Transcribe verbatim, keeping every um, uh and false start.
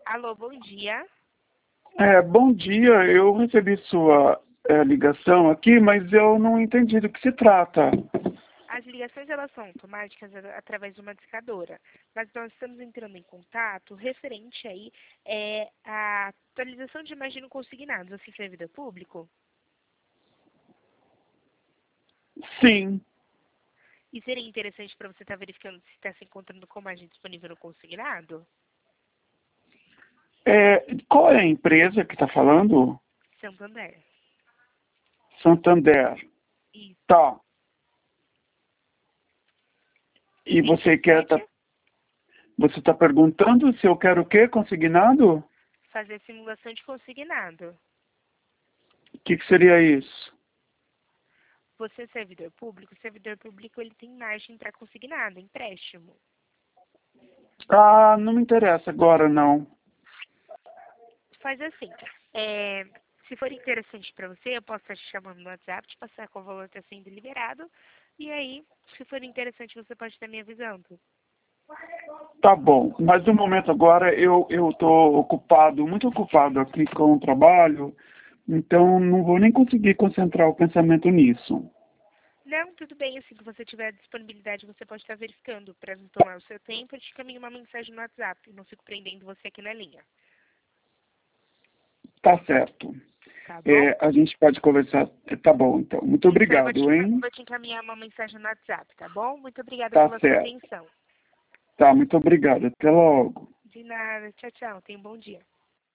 Alô, bom dia. É, bom dia, eu recebi sua é, ligação aqui, mas eu não entendi do que se trata. As ligações elas são automáticas a- através de uma discadora, mas nós estamos entrando em contato referente aí é, à atualização de imagem no consignado. Você é servidor público? Sim, E seria interessante para você estar verificando se está se encontrando com imagem disponível no consignado? é, qual é a empresa que está falando? Santander. Santander. Isso. Tá. E Seria você quer, tá, interessante você está perguntando se eu quero o quê? Consignado? fazer simulação de consignado. O que, que seria isso? Você é servidor público? O servidor público ele tem margem para consignado, empréstimo. Ah, não me interessa agora, não. Faz assim, é, se for interessante para você, eu posso estar te chamando no WhatsApp, te passar qual valor está sendo liberado, e aí, se for interessante, você pode estar me avisando. Tá bom, mas no momento agora eu eu estou ocupado, muito ocupado aqui com o trabalho, então não vou nem conseguir concentrar o pensamento nisso. Não, tudo bem, assim que você tiver disponibilidade, você pode estar verificando. Para não tomar o seu tempo, eu te caminho uma mensagem no WhatsApp, eu não fico prendendo você aqui na linha, Tá certo. tá bom? É, a gente pode conversar. Tá bom, então. Muito Isso, aí eu vou te, obrigado, enca- hein? vou te encaminhar uma mensagem no WhatsApp, tá bom? Muito obrigada Tá pela sua certo. atenção. Tá, muito obrigado. Até logo. De nada, tchau, tchau, tenha um bom dia.